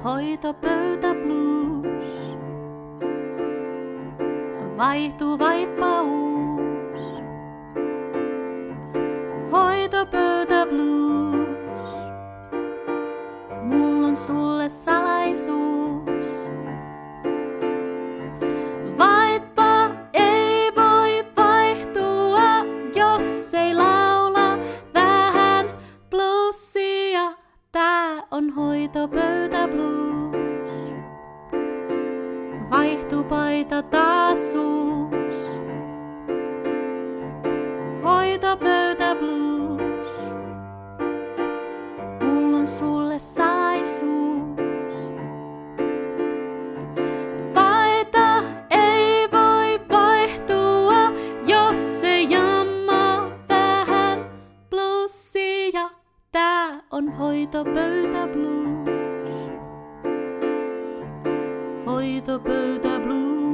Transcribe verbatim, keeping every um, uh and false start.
Hoitopöytä blues. Vaihtuu vaippaus. Hoitopöytä blues. Mulla on sulle salaisuus. Vaippa ei voi vaihtua, jos ei laula vähän bluesia. Tää on hoitopöytä blues. Vaihtuu paita taas uus. Hoitopöytä blues. Mulla on sulle salaisuus. Paita ei voi vaihtua, jos ei jammaa vähän bluesia. Tää on hoitopöytä blues. Hoitopöytä blues.